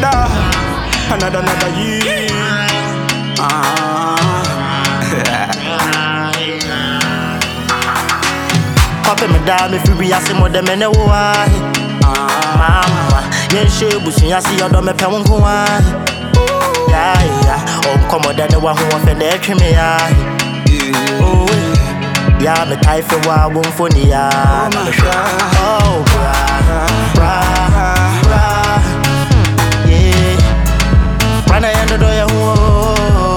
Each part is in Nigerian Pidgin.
another year. Papa me down if you be asking more than me why. Mama, yen she busi yasi yodo me pe won kwa. Yeah, on come than the one who offend the me ya. Oh, yeah, me tie for wa won for ni ya. Oh, bra, yeah. Run a end do ya who.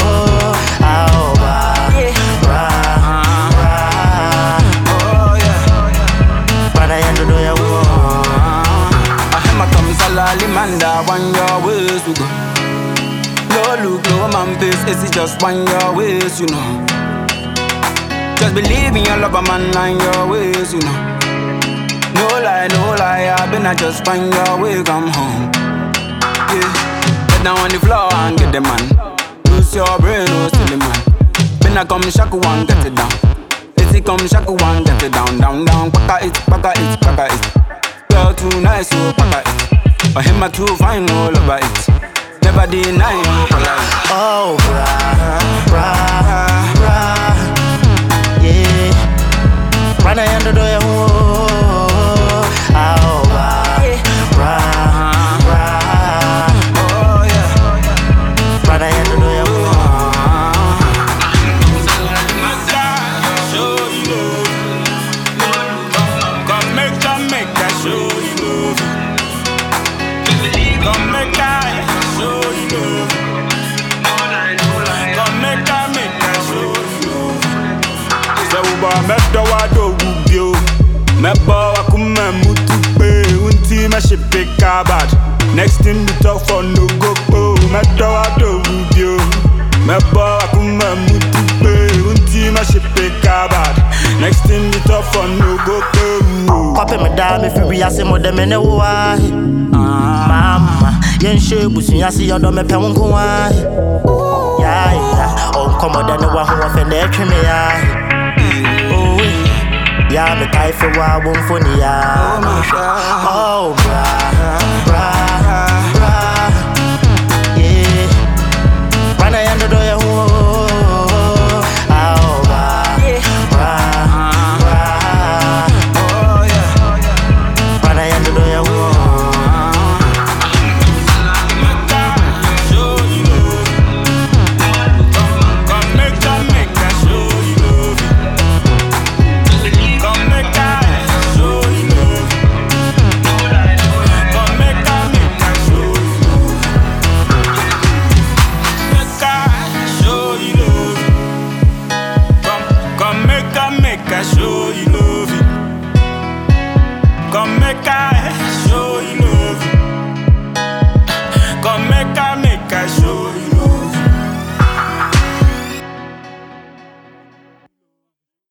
Manda, one your ways to go. No look, no man face, it's just one your ways, you know. Just believe in your love, a man line your ways, you know. No lie, I've been I just find your way, come home. Yeah, get down on the floor and get the man. Lose your brain, no silly man. Been I come shaku one, get it down. It's come shaku one, get it down. Paka it. Girl too nice, so paka it. But him a too fine, all over it. Never deny, no polite. Oh, bra, yeah. Run a hand do ya who. Oh, bra, oh yeah. Run a hand do ya who. Come make that show you love. Come make I show you love. Come make I show you love. So uba mebda wado ubio. Meba wakume mutupe. Unti me shipe kabad. Next thing we talk for no go. Mebda wado ubio. Meba wakume mutupe. Unti me shipe kabad. Next thing we talk for no go. Papa me down if you be asking more than me why. Mama, yen she busi yasi yodo me pe won kwa. Yeah, on come than the one who offend the me ya. Oh, yeah, me tie for wa won for ni ya. Oh, bra, yeah. Run a hand do ya who. Make I show you love. Come make I